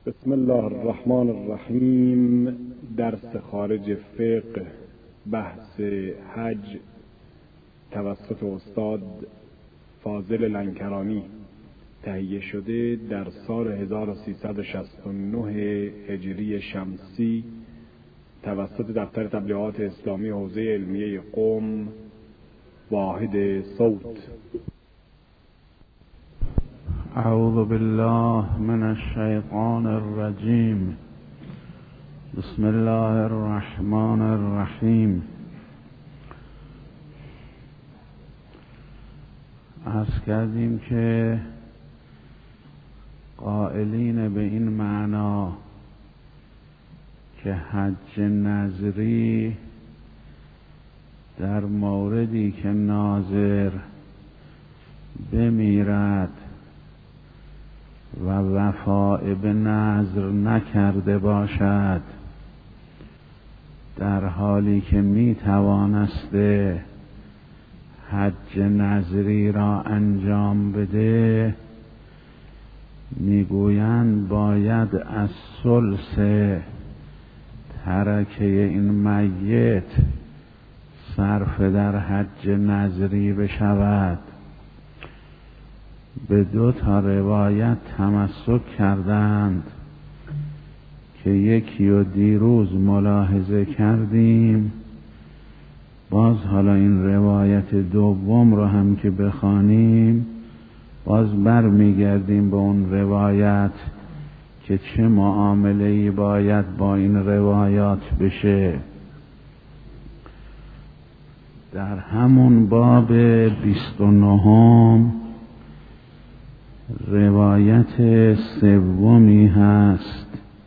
بسم الله الرحمن الرحیم. درس خارج فقه، بحث حج توسط استاد فاضل لنکرانی تهیه شده در سال 1369 هجری شمسی توسط دفتر تبلیغات اسلامی حوزه علمیه قم، واحد صوت. اعوذ بالله من الشیطان الرجیم. بسم الله الرحمن الرحیم. عرض کردیم که قائلین به این معنا که حج نظری در موردی که ناظر بمیرد و وفاء به نذر نکرده باشد، در حالی که می توانسته حج نظری را انجام بده، میگویند باید از ثلث ترکه این میت صرف در حج نظری بشود. به دو تا روایت تمسک کردند که یکی و دیروز ملاحظه کردیم، باز حالا این روایت دوم رو هم که بخوانیم باز برمیگردیم به اون روایت که چه معامله‌ای باید با این روایات بشه. در همون باب 29 روایت سومی هست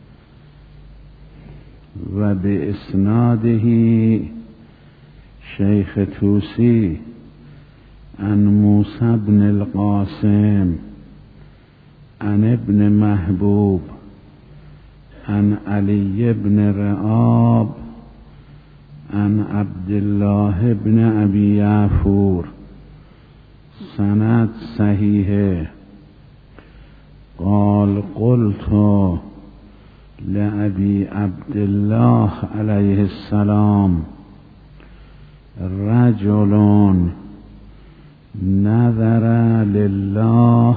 و به اسنادهی شیخ توسی عن موسی بن القاسم عن ابن محبوب عن علی بن رعاب عن عبدالله بن ابی یعفور، سند صحیحه. قال قلت لأبي عبد الله عليه السلام رجل نذر لله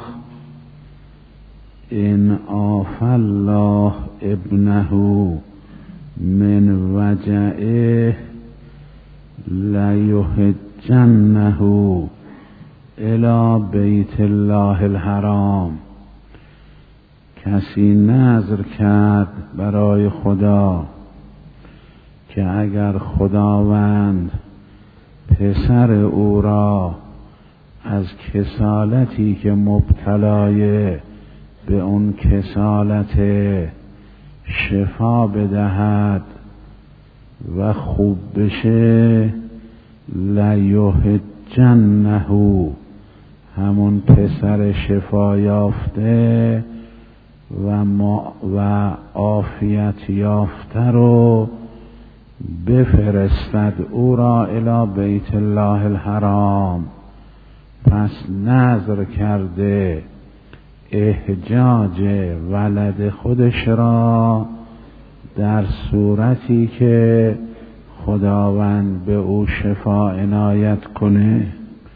إن عافى الله ابنه من وجعه ليحجنه إلى بيت الله الحرام. کسی نذر کرد برای خدا که اگر خداوند پسر او را از کسالتی که مبتلای به اون کسالت شفا بدهد و خوب بشه، لیحجنه، همون پسر شفا یافته و عافیت یافته رو بفرستد او را الی بیت الله الحرام. پس نذر کرده احجاج ولد خودش را در صورتی که خداوند به او شفا عنایت کنه.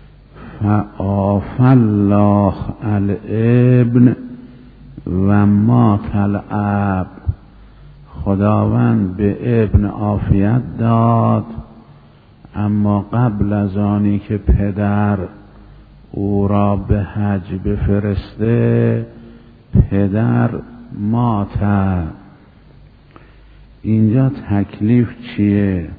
فعاف الله الابن و مات الاب، خداوند به ابن عافیت داد، اما قبل از آنی که پدر او را به حج بفرسته پدر مات. اینجا تکلیف چیه؟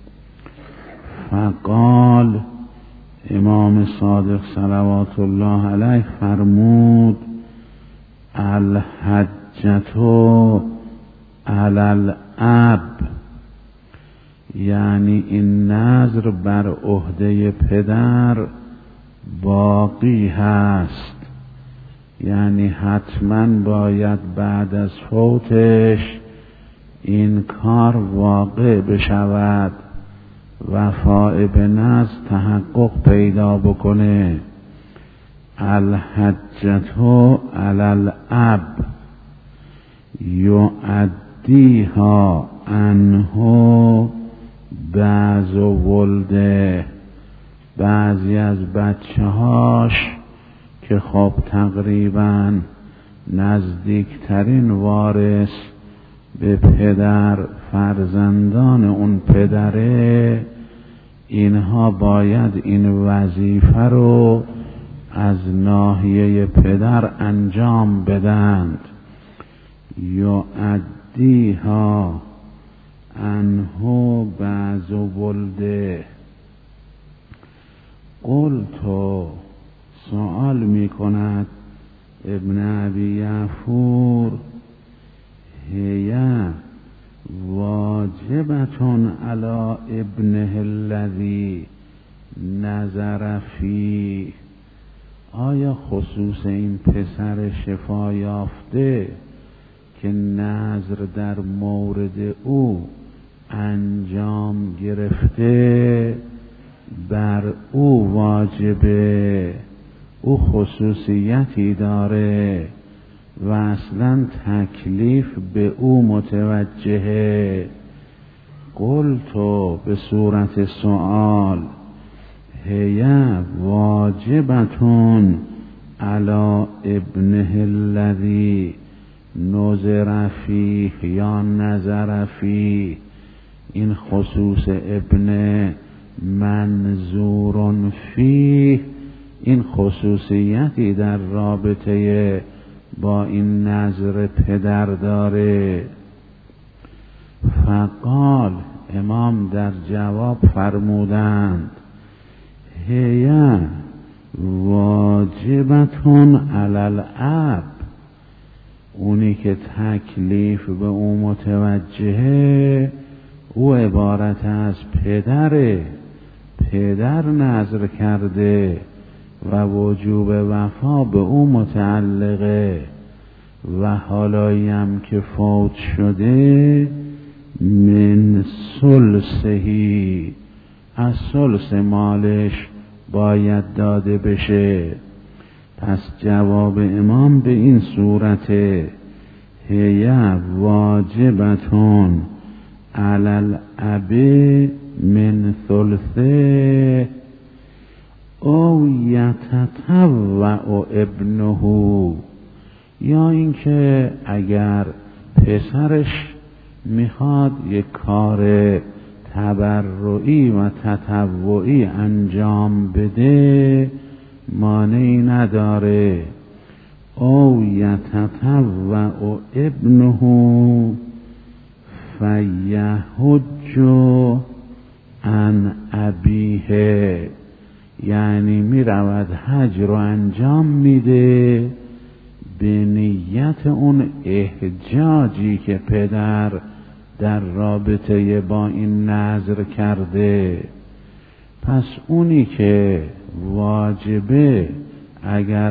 فقال امام صادق صلوات الله علیه فرمود الحجتو علی الاب، یعنی این نذر بر عهده پدر باقی هست، یعنی حتما باید بعد از فوتش این کار واقع بشود، وفاء به نذر تحقق پیدا بکنه. الحجتو علی الاب، یعدیها عنه بعض ولده، بعضی از بچه‌هاش که خب تقریباً نزدیکترین وارث به پدر، فرزندان اون پدره، اینها باید این وظیفه رو از ناحیه پدر انجام بدند. یعدیها عنه بعض ولده. قلتو، سؤال می کند ابن ابی یعفور، هی واجبتون علی ابنه الذی نظر فیه. آیا خصوص این پسر شفا یافته که نظر در مورد او انجام گرفته بر او واجبه؟ او خصوصیتی داره و اصلا تکلیف به او متوجهه. قلتو، به صورت سؤال، هی واجبتون علی ابنه الذی نظر فیه یا نظر فیه. این خصوص ابن منظور فیه، این خصوصیتی در رابطه با این نظر پدر داره. فقال، امام در جواب فرمودند، هی واجبتون علی الاب. اونی که تکلیف به او متوجهه او عبارت از پدره. پدر نظر کرده و وجوب وفا به او متعلقه و حالاییم که فوت شده من ثلثهی، از ثلث مالش باید داده بشه. پس جواب امام به این صورته، هی واجبتون علی الاب من ثلثه او یتطوع ابنه. یا اینکه اگر پسرش میخواد یک کار تبرعی و تطوعی انجام بده مانعی نداره. او یتطوع ابنه فیحج عن ابیه، یعنی می رود حج رو انجام میده به نیت اون احجاجی که پدر در رابطه با این نذر کرده. پس اونی که واجبه اگر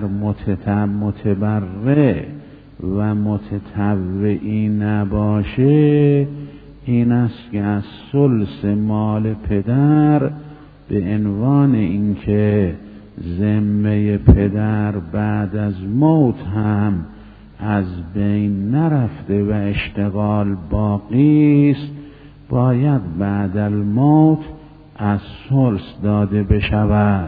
متبرع و متطوعی نباشه این است که از ثلث مال پدر به عنوان اینکه ذمه پدر بعد از موت هم از بین نرفته و اشتغال باقی است، باید بعد الموت از ثلث داده بشود.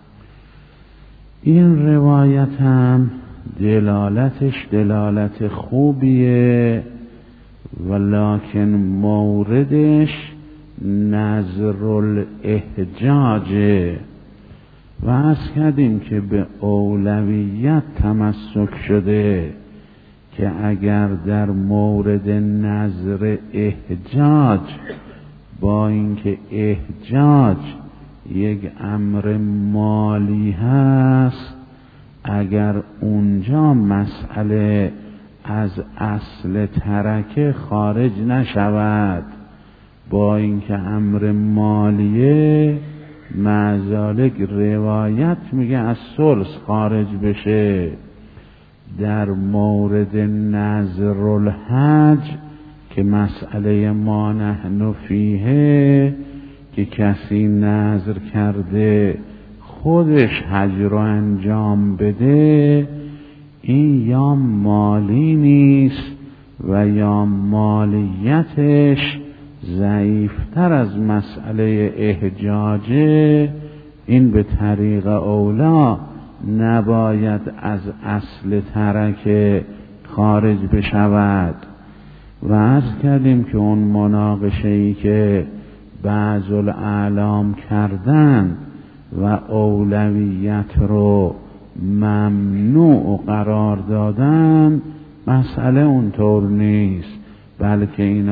این روایت هم دلالتش دلالت خوبیه، ولکن موردش نظر الاحجاجه و عرض کردیم که به اولویت تمسک شده که اگر در مورد نظر احجاج با اینکه احجاج یک امر مالی هست، اگر اونجا مسئله از اصل ترکه خارج نشود، با اینکه امر مالیه معذالک روایت میگه از ثلث خارج بشه. در مورد نظر الحج که مسئله ما نحن فیه که کسی نظر کرده خودش حج رو انجام بده، این یا مالی نیست و یا مالیتش ضعیفتر از مسئله احجاجه، این به طریق اولا نباید از اصل ترکه خارج بشود. و عرض کردیم که اون مناقشه‌ای که بعض الاعلام کردن و اولویت رو ممنوع قرار دادن، مسئله اونطور نیست، بلکه این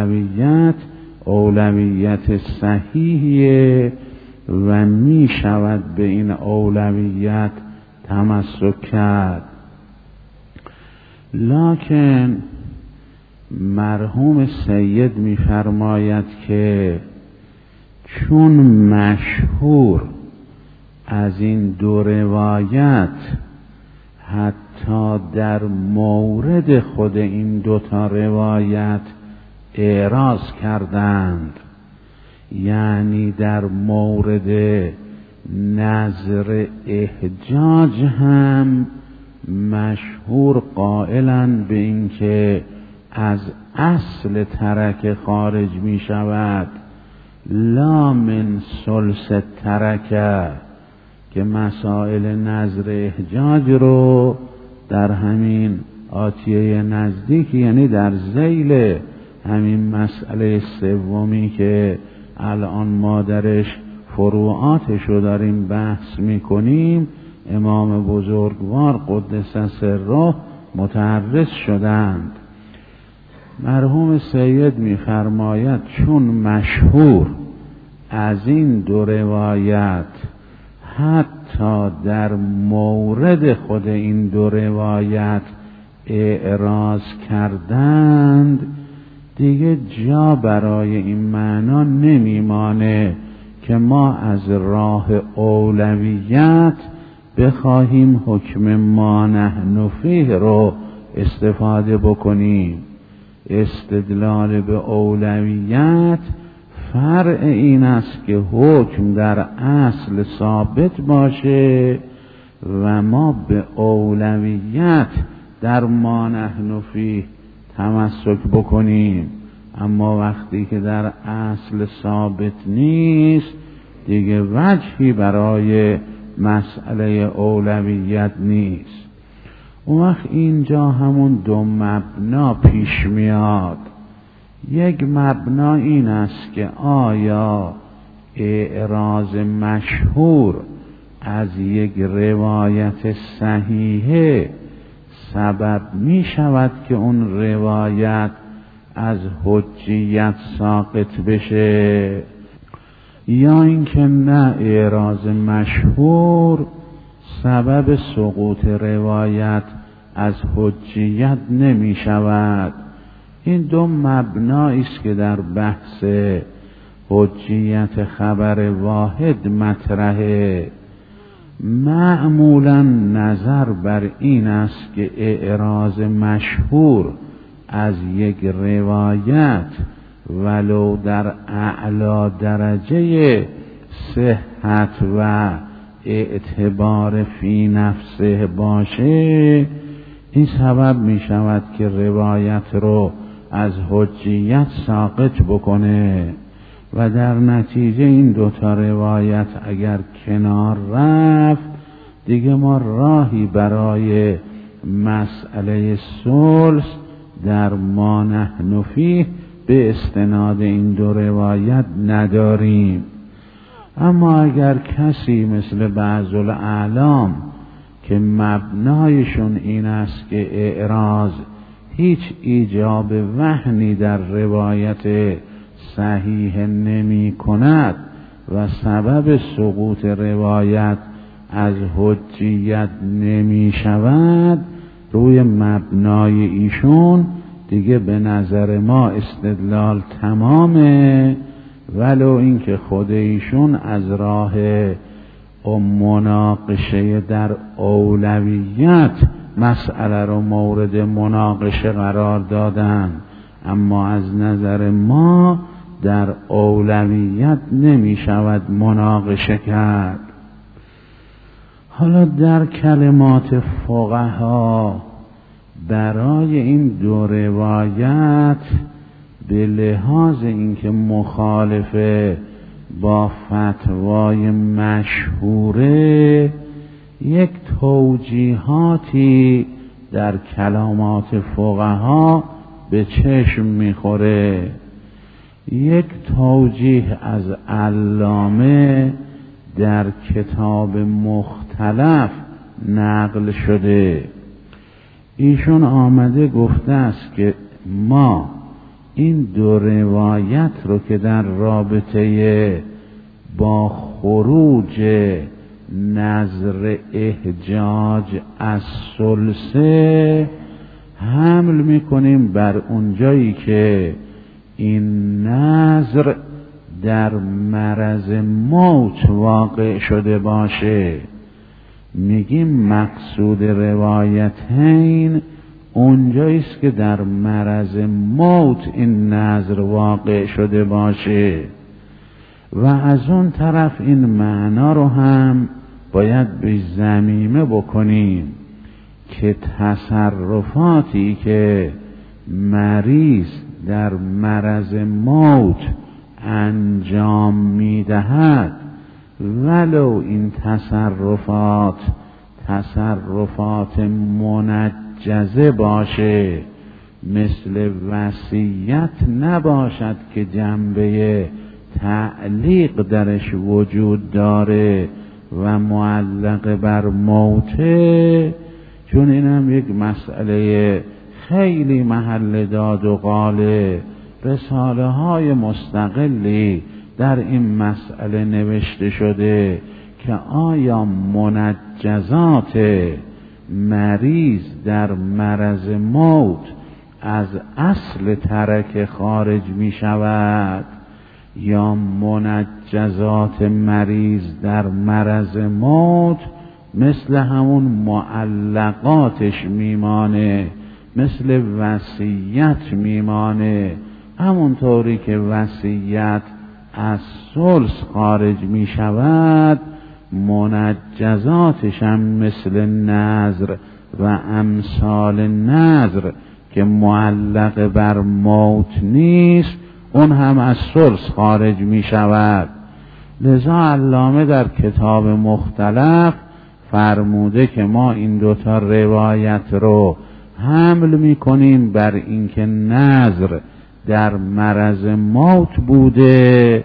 اولویت صحیحیه و می شود به این اولویت تمسک کرد. لکن مرحوم سید می فرماید که چون مشهور از این دو روایت حتی در مورد خود این دوتا روایت اعراض کردند، یعنی در مورد نظر احجاج هم مشهور قائلند به این که از اصل ترک خارج می شود، لا من ثلث ترکه، که مسائل نظر احجاج رو در همین آتیه نزدیک، یعنی در ذیل همین مسئله سومی که الان ما درش فروعاتش رو داریم بحث میکنیم، امام بزرگوار قدس سره متعرض شدند. مرحوم سید میفرماید چون مشهور از این دو روایت حتی در مورد خود این دو روایت اعراض کردند، دیگه جا برای این معنا نمیمانه که ما از راه اولویت بخواهیم حکم ما نحن فیه رو استفاده بکنیم. استدلال به اولویت فرع این است که حکم در اصل ثابت باشه و ما به اولویت در ما نحن فیه تمسک بکنیم. اما وقتی که در اصل ثابت نیست، دیگه وجهی برای مسئله اولویت نیست. اون وقت اینجا همون دو مبنا پیش میاد. یک مبنا این است که آیا اعراض مشهور از یک روایت صحیحه سبب می شود که اون روایت از حجیت ساقط بشه، یا اینکه نه، اعراض مشهور سبب سقوط روایت از حجیت نمی شود. این دو مبنایی است که در بحث حجیت خبر واحد مطرحه. معمولا نظر بر این است که اعراض مشهور از یک روایت ولو در اعلی درجه صحت و اعتبار فی نفسه باشه، این سبب می شود که روایت رو از حجیت ساقط بکنه و در نتیجه این دوتا روایت اگر کنار رفت، دیگه ما راهی برای مسئله ثلث در ما نحن فیه به استناد این دو روایت نداریم. اما اگر کسی مثل بعض الاعلام که مبنایشون این است که اعراض هیچ ایجاب وهنی در روایت صحیح نمی کند و سبب سقوط روایت از حجیت نمی شود، روی مبنای ایشون دیگه به نظر ما استدلال تمامه، ولو اینکه خود ایشون از راه مناقشه در اولویت مسئله رو مورد مناقشه قرار دادن، اما از نظر ما در اولویت نمی شود مناقشه کرد. حالا در کلمات فقها برای این دو روایت به لحاظ اینکه مخالفه با فتوای مشهوره یک توجیهاتی در کلامات فقها به چشم میخوره. یک توجیه از علامه در کتاب مختلف نقل شده. ایشون آمده گفته است که ما این دو روایت رو که در رابطه با خروج نظر احجاج از ثلثه حمل میکنیم بر اونجایی که این نظر در مرض موت واقع شده باشه. میگیم مقصود روایتین اونجاییست که در مرض موت این نظر واقع شده باشه و از اون طرف این معنا رو هم باید به ضمیمه بکنیم که تصرفاتی که مریض در مرض موت انجام میدهد ولو این تصرفات منجزه باشه، مثل وصیت نباشد که جنبه تعلیق درش وجود داره و معلق بر موته، چون اینم یک مسئله خیلی محل داد و قاله. رساله های مستقلی در این مسئله نوشته شده که آیا منجزات مریض در مرض موت از اصل ترک خارج می شود یا منجزات مریض در مرض موت مثل همون معلقاتش میمانه، مثل وصیت میمانه. همونطوری که وصیت از ثلث خارج می شود، منجزاتش هم مثل نذر و امثال نذر که معلق بر موت نیست، اون هم از ثلث خارج می شود. لذا علامه در کتاب مختلف فرموده که ما این دوتا روایت رو حمل می کنیم بر اینکه نذر در مرض موت بوده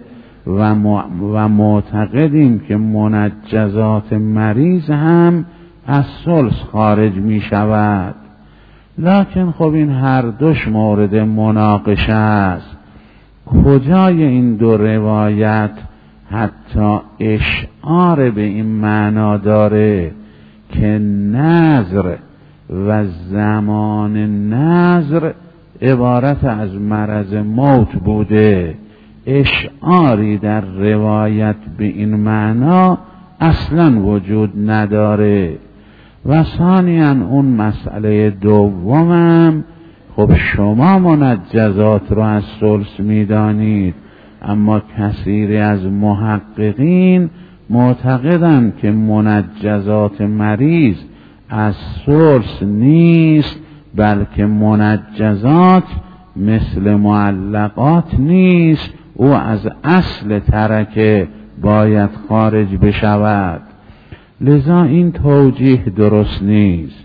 و معتقدیم که منجزات مریض هم از ثلث خارج می شود. لکن خب این هر دوش مورد مناقشه است. کجای این دو روایت حتی اشعار به این معنا داره که نذر و زمان نذر عبارت از مرض موت بوده؟ اشعاری در روایت به این معنا اصلا وجود نداره. و ثانیاً اون مسئله دومم، خب شما منجزات رو از ثلث میدانید، اما کثیری از محققین معتقدند که منجزات مریض از ثلث نیست، بلکه منجزات مثل معلقات نیست، او از اصل ترکه باید خارج بشود. لذا این توجیه درست نیست.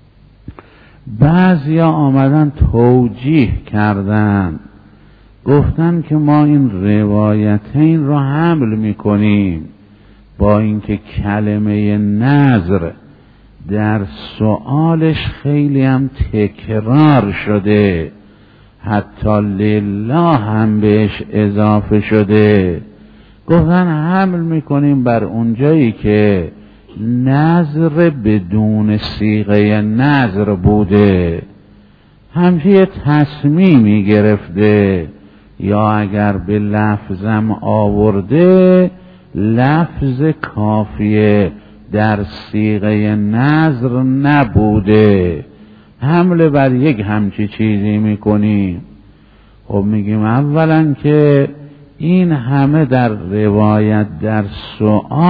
بعضیا آمدن توجیه کردن، گفتن که ما این روایتین را حمل میکنیم با اینکه کلمه نذر در سؤالش خیلی هم تکرار شده، حتی لله هم بهش اضافه شده. گفتن حمل میکنیم بر اونجایی که نذر بدون صیغه نذر بوده، همچه تصمیمی گرفته، یا اگر به لفظم آورده لفظ کافیه در صیغه نذر نبوده، حمله بر یک همچی چیزی میکنیم. خب میگیم اولا که این همه در روایت در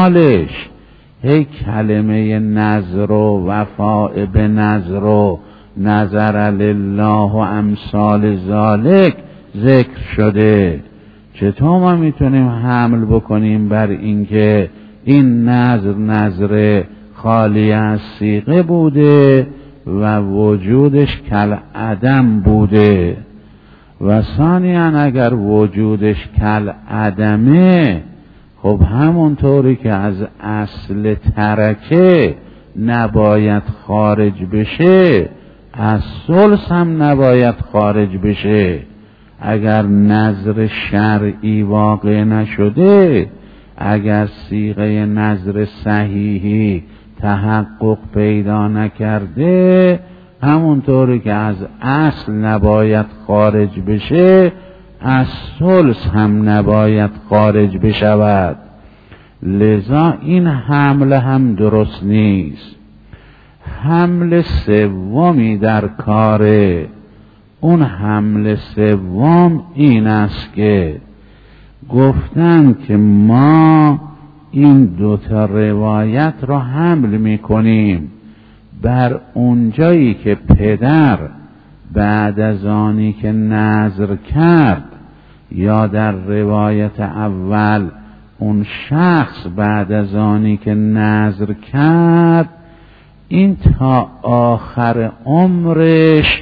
سؤالش هی کلمه نذر و وفاء به نذر و نظر لله و امثال ذالک ذکر شده. چطور ما میتونیم حمل بکنیم بر اینکه این نظر خالی از صیغه بوده و وجودش کل عدم بوده؟ و ثانیاً اگر وجودش کل عدمه، خب همونطوری که از اصل ترکه نباید خارج بشه، از ثلث هم نباید خارج بشه. اگر نظر شرعی واقع نشده، اگر صیغه نظر صحیحی تحقق پیدا نکرده، همونطوری که از اصل نباید خارج بشه، از ثلث هم نباید خارج بشود. لذا این حمل هم درست نیست. حمل سومی در کاره. اون حمل سوم این است که گفتن که ما این دوتا روایت را حمل میکنیم بر اونجایی که پدر بعد از آنی که نذر کرد، یا در روایت اول اون شخص بعد از آنی که نذر کرد، این تا آخر عمرش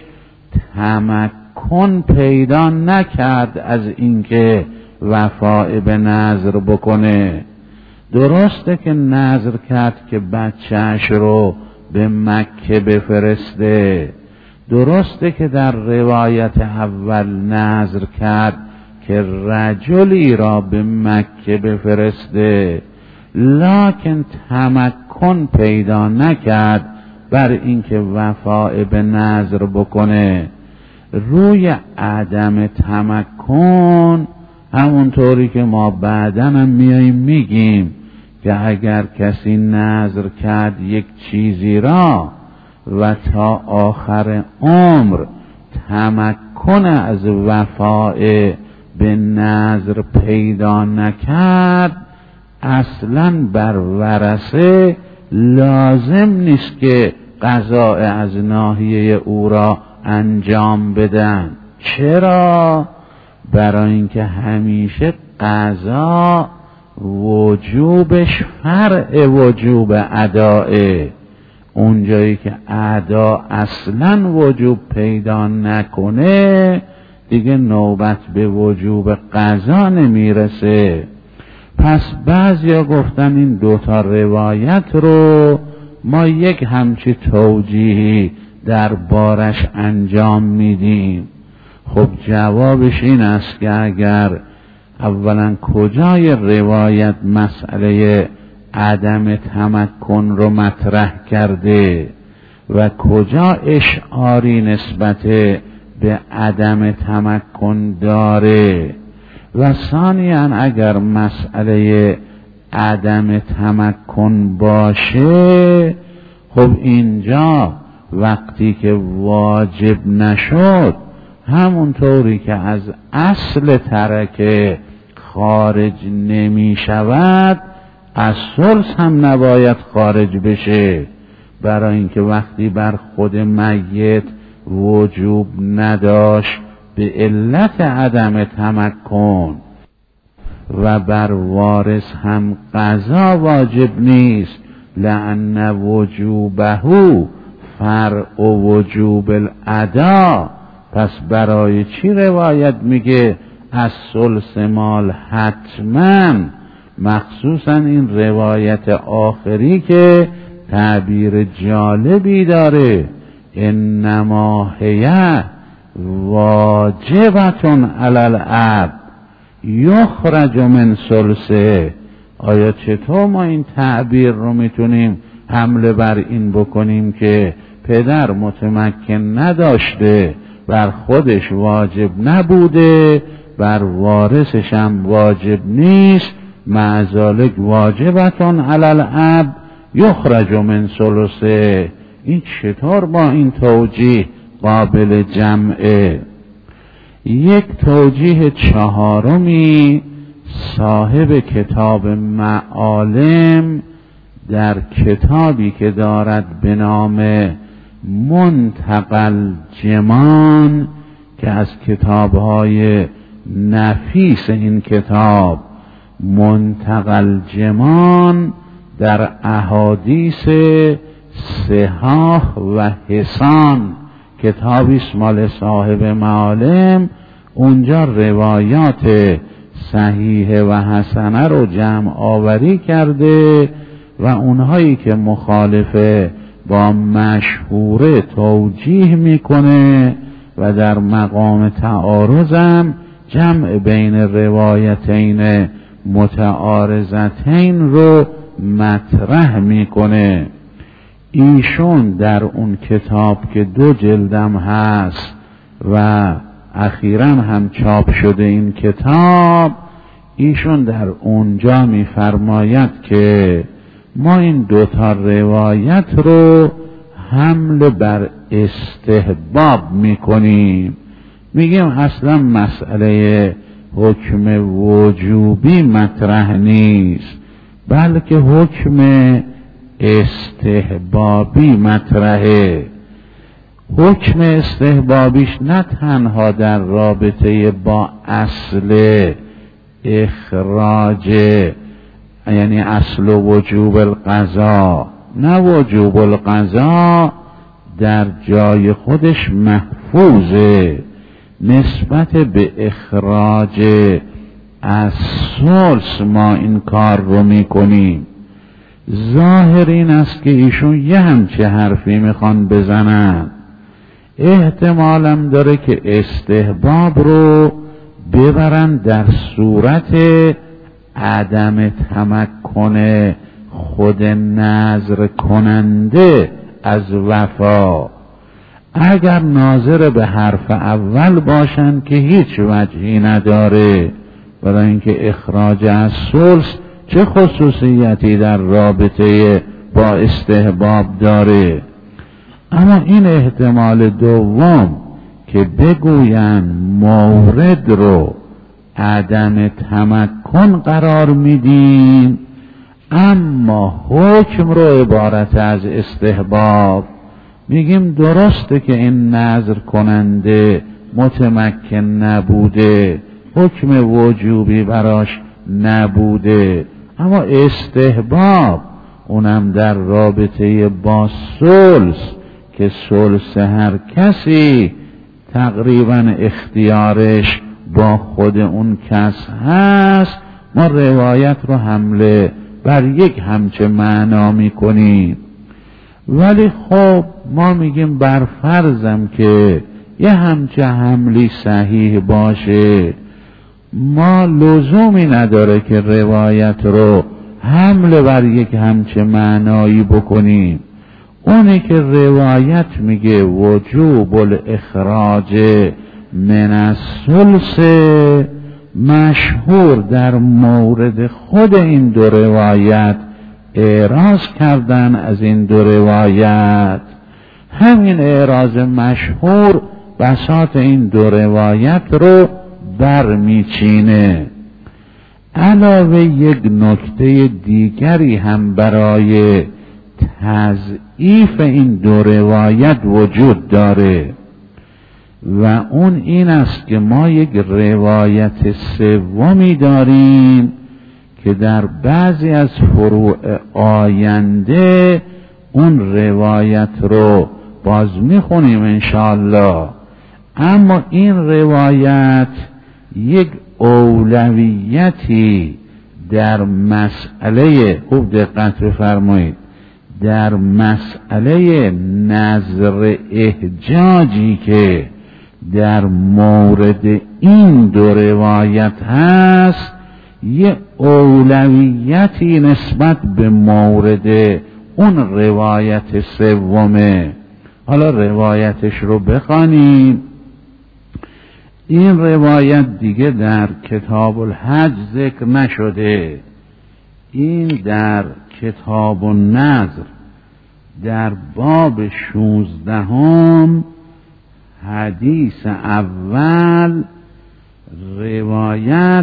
تمکن پیدا نکرد از اینکه وفای به نذر بکنه. درسته که نذر کرد که بچه‌اش رو به مکه بفرسته، درسته که در روایت اول نذر کرد که رجلی را به مکه بفرسته، لکن تمکن پیدا نکرد بر اینکه وفای به نذر بکنه. روی عدم تمکن، همونطوری که ما بعداً هم میاییم میگیم که اگر کسی نذر کرد یک چیزی را و تا آخر عمر تمکن از وفای به نذر پیدا نکرد، اصلاً بر ورثه لازم نیست که قضاء از ناحیه او را انجام بدن. چرا؟ برای اینکه همیشه قضا وجوبش فرع وجوب ادائه. اونجایی که ادا اصلا وجوب پیدا نکنه، دیگه نوبت به وجوب قضا نمیرسه. پس بعضیا گفتن این دوتا روایت رو ما یک همچی توجیهی در بارش انجام میدیم. خب جوابش این است که اگر اولا کجای روایت مسئله عدم تمکن رو مطرح کرده و کجا اشعاری نسبت به عدم تمکن داره، و ثانیاً اگر مسئله عدم تمکن باشه، خب اینجا وقتی که واجب نشد، همونطوری که از اصل ترکه خارج نمی شود، از ثلث هم نباید خارج بشه. برای اینکه وقتی بر خود میت وجوب نداشت به علت عدم تمکن و بر وارث هم قضا واجب نیست، لأن وجوبه فرع وجوب الادا. پس برای چی روایت میگه از ثلث مال حتما؟ مخصوصا این روایت آخری که تعبیر جالبی داره، انما هی واجبتون علی الاب یخرج من ثلثه. آیا چطور ما این تعبیر رو میتونیم حمله بر این بکنیم که پدر متمکن نداشته، بر خودش واجب نبوده، بر وارثش هم واجب نیست، مع ذالک واجبتون علی الاب یخرج من ثلثه؟ این چطور با این توجیه قابل جمعه؟ یک توجیه چهارمی صاحب کتاب معالم در کتابی که دارد به نام منتقل جمان که از کتاب‌های نفیس این کتاب منتقل جمان در احادیث صحاح و حسان، کتابی مال صاحب معالم، اونجا روایات صحیح و حسنه رو جمع آوری کرده و اونهایی که مخالفه با مشهوره توجیه میکنه و در مقام تعارضم جمع بین روایتین متعارضتین رو مطرح میکنه. ایشون در اون کتاب که 2 جلدم هست و اخیراً هم چاپ شده این کتاب، ایشون در اونجا میفرماید که ما این 2 روایت رو حمل بر استحباب میکنیم، میگیم اصلا مسئله حکم وجوبی مطرح نیست، بلکه حکم استحبابی مطرحه. حکم استحبابیش نه تنها در رابطه با اصل اخراج، یعنی اصل وجوب القضا، نه وجوب القضا در جای خودش محفوظه، نسبت به اخراج از ثلث ما این کار رو میکنیم. ظاهر این است که ایشون یه همچه حرفی میخوان بزنن، احتمالم داره که استحباب رو ببرن در صورت عدم تمکن خود نذر کننده از وفا. اگر ناظر به حرف اول باشن که هیچ وجهی نداره، برای اینکه اخراج از ثلث چه خصوصیتی در رابطه با استحباب داره. اما این احتمال دوم که بگوین مورد رو عدم تمکن قرار میدیم اما حکم رو عبارت از استحباب، میگیم درسته که این نذر کننده متمکن نبوده، حکم وجوبی براش نبوده، اما استحباب اونم در رابطه با ثلث که ثلث هر کسی تقریبا اختیارش با خود اون کس هست، ما روایت رو حمله بر یک همچه معنا میکنیم. ولی خب ما میگیم بر فرضم که یه همچه حملی صحیح باشه، ما لزومی نداره که روایت رو حمله بر یک همچه معنایی بکنیم. اونی که روایت میگه وجوب الاخراج من الثلث، مشهور در مورد خود این 2 روایت اعراض کردن از این 2 روایت. همین اعراض مشهور بساط این 2 روایت رو برمیچینه. علاوه یک نکته دیگری هم برای تضعیف این 2 روایت وجود داره و اون این است که ما یک روایت سومی داریم که در بعضی از فروع آینده اون روایت رو باز میخونیم انشاءالله. اما این روایت یک اولویتی در مسئله، خوب دقت بفرمایید، در مسئله نظر احجاجی که در مورد این 2 روایت هست یه اولویتی نسبت به مورد اون روایت سومه. حالا روایتش رو بخوانیم. این روایت دیگه در کتاب الحج ذکر نشده، این در کتاب النذر در باب 16 حدیث اول روایت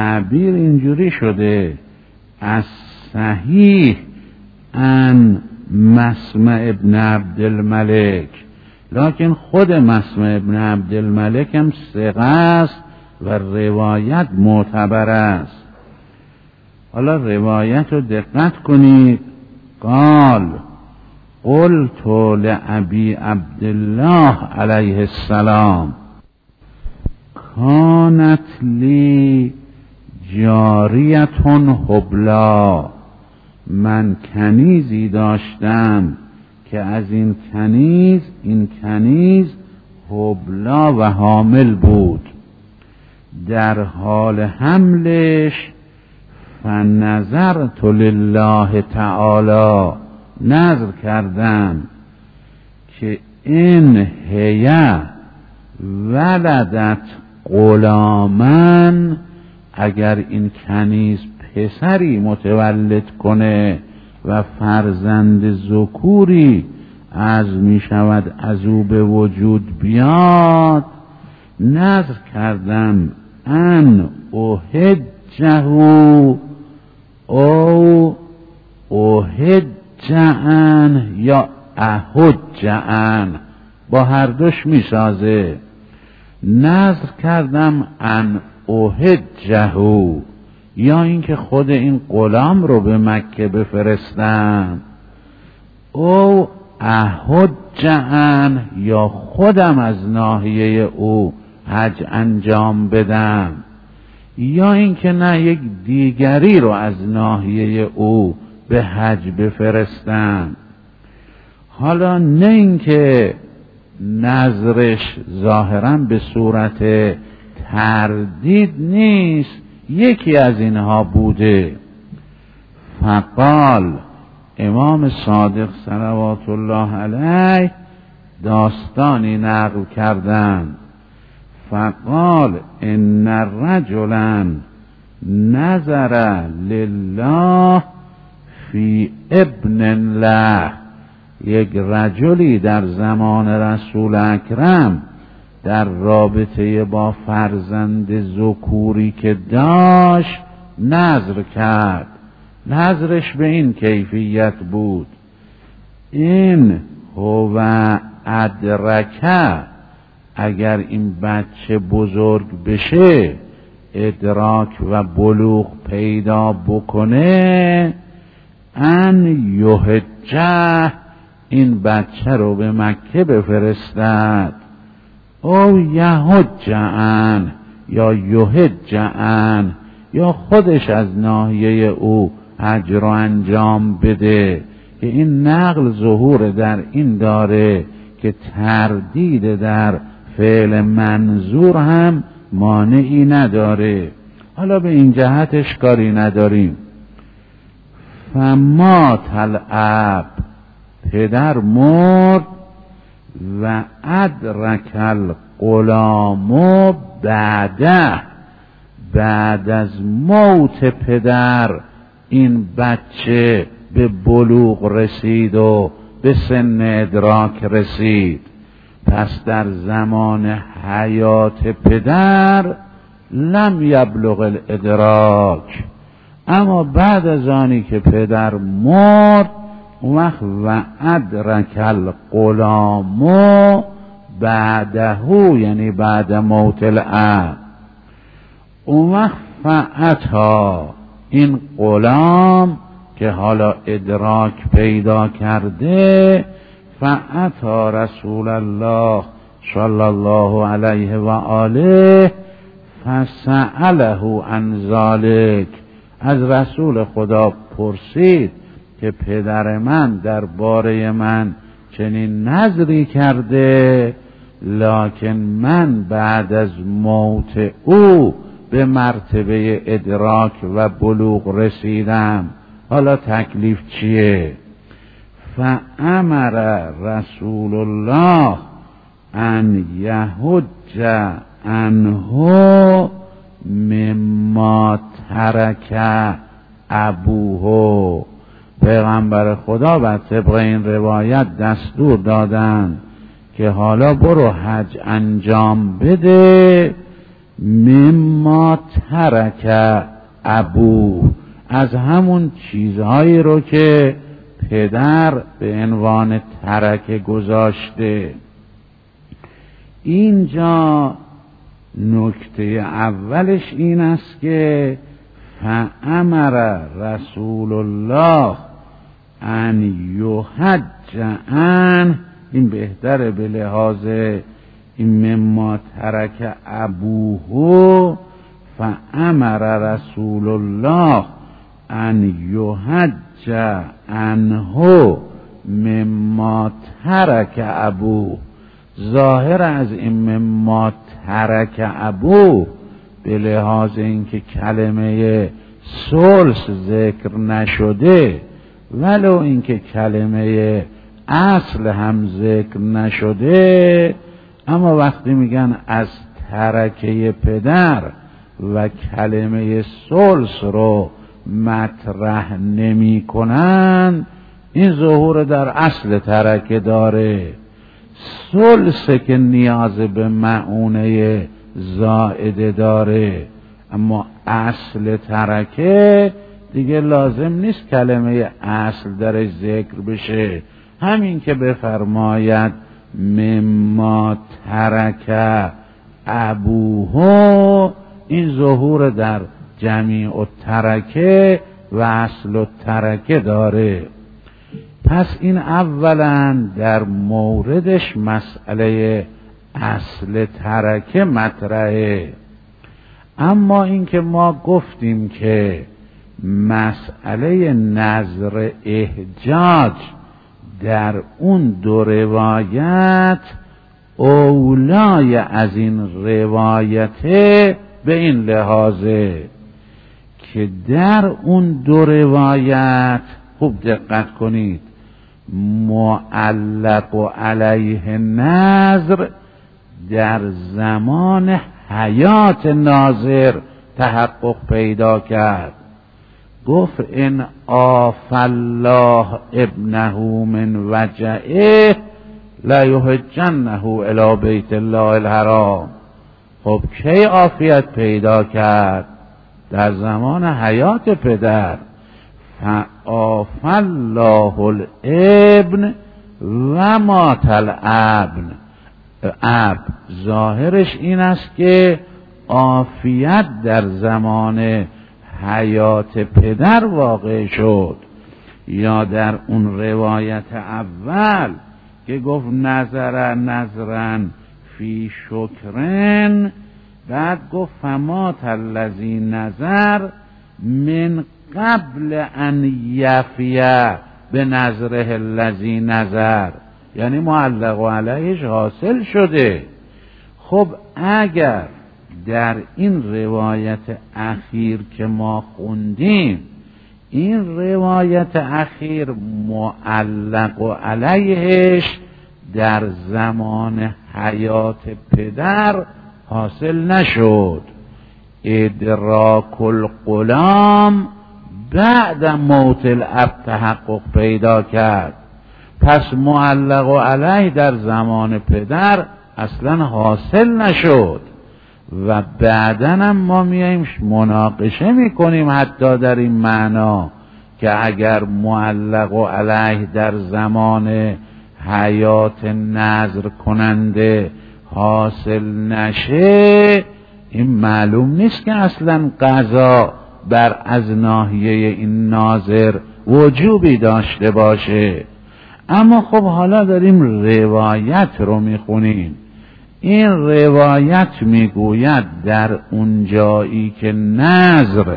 اینجوری شده: از صحیح عن مسمع ابن عبدالملک، لکن خود مسمع ابن عبدالملک هم ثقه است و روایت معتبر است. حالا روایت رو دقت کنید. قال قلت لأبی عبدالله علیه السلام کانت لی جاریتون حبلا، من کنیزی داشتم که از این کنیز حبلا و حامل بود. در حال حملش فنظرت لله تعالی، نظر کردم که این هیه ولدت غلامن، اگر این کنیز پسری متولد کنه و فرزند ذکوری از می شود از او به وجود بیاد، نظر کردم ان احجه او احجن یا احجن، با هر دوش می سازه. نظر کردم ان احجه، یا اینکه خود این غلام رو به مکه بفرستم، او احجن، یا خودم از ناحیه او حج انجام بدم، یا اینکه نه یک دیگری رو از ناحیه او به حج بفرستم. حالا نه اینکه نظرش ظاهرا به صورت تردید نیست، یکی از اینها بوده. فقال، امام صادق صلوات الله علیه داستانی نقل کردند. فقال ان رجلا نظر لله فی ابن له، یک رجلی در زمان رسول اکرم در رابطه با فرزند ذکوری که داشت نظر کرد. نظرش به این کیفیت بود: این هو ادرکه، اگر این بچه بزرگ بشه، ادراک و بلوغ پیدا بکنه، ان یحجه، این بچه رو به مکه بفرستد، او یحجن، یا یحجن، یا خودش از ناحیه او حج رو انجام بده. که این نقل ظهور در این داره که تردید در فعل منظور هم مانعی نداره. حالا به این جهت اشکالی نداریم. فمات الاب، پدر مرد، و ادرک الغلام بعده، بعد از موت پدر این بچه به بلوغ رسید و به سن ادراک رسید. پس در زمان حیات پدر لم یبلغ الادراک، اما بعد از آنی که پدر مرد وقت و ادرک الغلام بعده، یعنی بعد موت الاب، اون وقت فعتا، این غلام که حالا ادراک پیدا کرده، فعتا رسول الله صلی الله علیه و آله فسأله عن ذلک، از رسول خدا پرسید که پدر من درباره من چنین نظری کرده، لکن من بعد از موت او به مرتبه ادراک و بلوغ رسیدم، حالا تکلیف چیه؟ فامر رسول الله ان یحج عنه مما ترک ابوه، پیغمبر خدا بر طبق این روایت دستور دادند که حالا برو حج انجام بده، مما ترک ابوه، از همون چیزهایی رو که پدر به عنوان ترکه گذاشته. اینجا نکته اولش این است که فأمر رسول الله ان یحج عنه، این بهتره به لحاظ این مما ترک ابوه، فأمر رسول الله ان یحج عنه مما ترک ابوه. ظاهر از این مما ترک ابوه به لحاظ اینکه کلمه ثلث ذکر نشده، ولو اینکه کلمه اصل هم ذکر نشده، اما وقتی میگن از ترکه پدر و کلمه ثلث رو مطرح نمی کنن، این ظهور در اصل ترکه داره. ثلث که نیاز به معونه زائده داره، اما اصل ترکه دیگه لازم نیست کلمه اصل درش ذکر بشه. همین که بفرماید مما ترک ابوه، این ظهور در جمیع الترکه و اصل الترکه داره. پس این اولا در موردش مسئله اصل ترکه مطرحه. اما این که ما گفتیم که مسئله نظر احجاج در اون دو روایت اولای از این روایته، به این لحاظه که در اون دو روایت خوب دقت کنید، معلق و علیه نظر در زمان حیات ناظر تحقق پیدا کرد. گفت ان عاف الله ابنه من وجعه لیحجنه الی بیت الله الحرام. خب کی عافیت پیدا کرد؟ در زمان حیات پدر. فعاف الله الابن و مات الابن. اب ظاهرش این است که عافیت در زمان حیات پدر واقع شد، یا در اون روایت اول که گفت نظرن فی شکرن، بعد گفت فمات الذی نظر من قبل ان یفیه به نظره الذی نظر، یعنی معلق و علیهش حاصل شده. خب اگر در این روایت اخیر که ما خوندیم، این روایت اخیر معلق و علیهش در زمان حیات پدر حاصل نشد، ادراک الغلام بعد موت الاب تحقق پیدا کرد. پس معلق و علیه در زمان پدر اصلا حاصل نشد و بعداً هم ما میاییم مناقشه میکنیم حتی در این معنا که اگر معلق و علیه در زمان حیات نظر کننده حاصل نشه، این معلوم نیست که اصلا قضا بر از ناحیه این ناظر وجوبی داشته باشه. اما خب حالا داریم روایت رو میخونیم. این روایت میگوید در اون جایی که نظر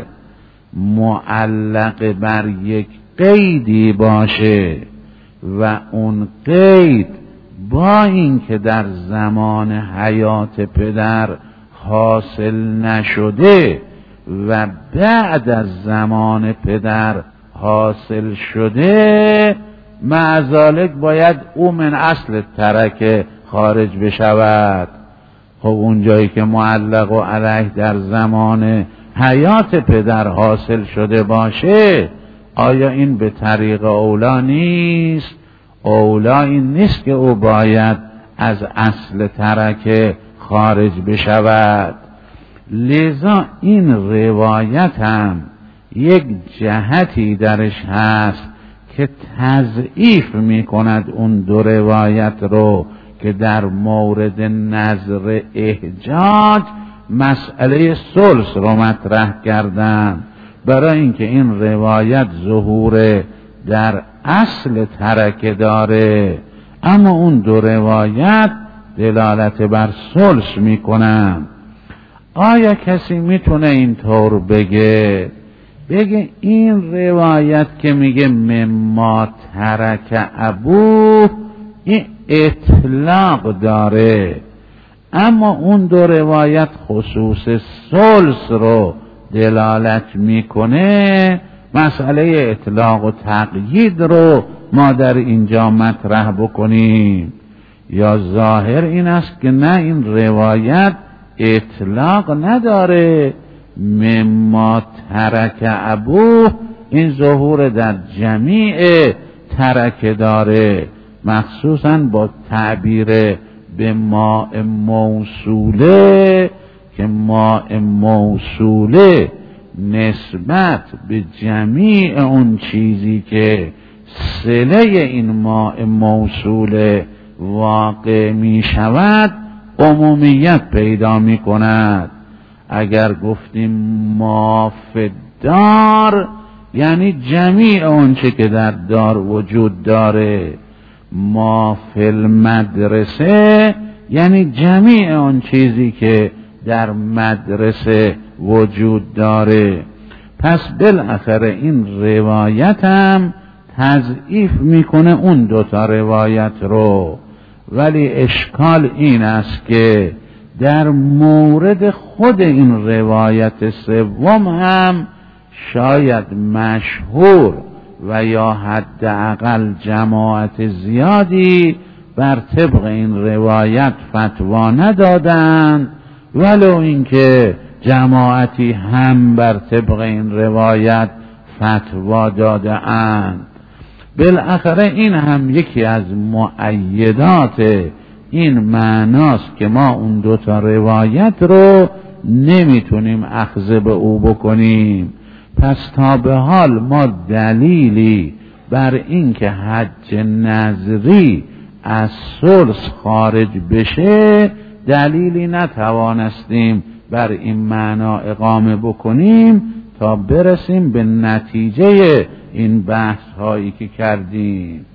معلق بر یک قیدی باشه و اون قید با این که در زمان حیات پدر حاصل نشده و بعد از زمان پدر حاصل شده، معذالک باید او من اصل ترکه خارج بشود. خب اون جایی که معلق و علیه در زمان حیات پدر حاصل شده باشه، آیا این به طریق اولا نیست؟ اولا این نیست که او باید از اصل ترکه خارج بشود. لذا این روایت هم یک جهتی درش هست که تضعیف می کند اون دو روایت رو که در مورد نظر احجاج مسئله ثلث رو مطرح کردن، برای اینکه این روایت ظهور در اصل ترکه داره، اما اون دو روایت دلالت بر ثلث میکنن. آیا کسی میتونه اینطور بگه این روایت که میگه مما ترک ابوه این اطلاق داره، اما اون دو روایت خصوص ثلث رو دلالت میکنه؟ مسئله اطلاق و تقیید رو ما در اینجا مطرح بکنیم، یا ظاهر این است که نه، این روایت اطلاق نداره، مما ترک ابوه این ظهور در جمیع ترک داره، مخصوصا با تعبیر به ماء موصوله که ماء موصوله نسبت به جمیع اون چیزی که صله این ماء موصوله واقع می شود عمومیت پیدا می کند. اگر گفتیم ما فی الدار یعنی جمیع اون چه که در دار وجود داره، ما فی المدرسه یعنی جمیع اون چیزی که در مدرسه وجود داره. پس بالاخره این روایت هم تضعیف میکنه اون دوتا روایت رو، ولی اشکال این است که در مورد خود این روایت سوم هم شاید مشهور و یا حداقل جماعت زیادی بر طبق این روایت فتوا ندادند، ولو اینکه جماعتی هم بر طبق این روایت فتوا داده اند. بالاخره این هم یکی از مؤیدات این معناست که ما اون دوتا روایت رو نمیتونیم اخذ به او بکنیم. پس تا به حال ما دلیلی بر این که حج نظری از ثلث خارج بشه دلیلی نتوانستیم بر این معنا اقامه بکنیم تا برسیم به نتیجه این بحث هایی که کردیم.